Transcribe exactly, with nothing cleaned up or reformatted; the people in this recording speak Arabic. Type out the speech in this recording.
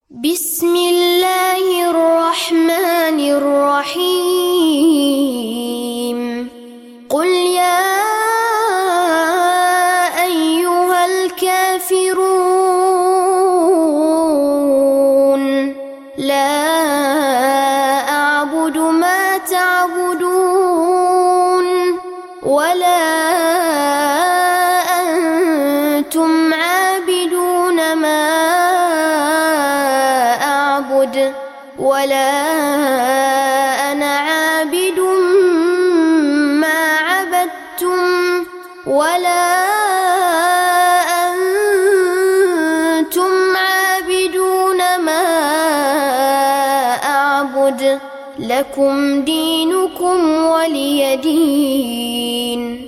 بسم الله الرحمن الرحيم قل يا أيها الكافرون لا أعبد ما تعبدون ولا أنتم عابدون ما أعبد ولا أنا عابد ما عبدتم ولا أنتم عابدون ما أعبد لكم دينكم ولي دين.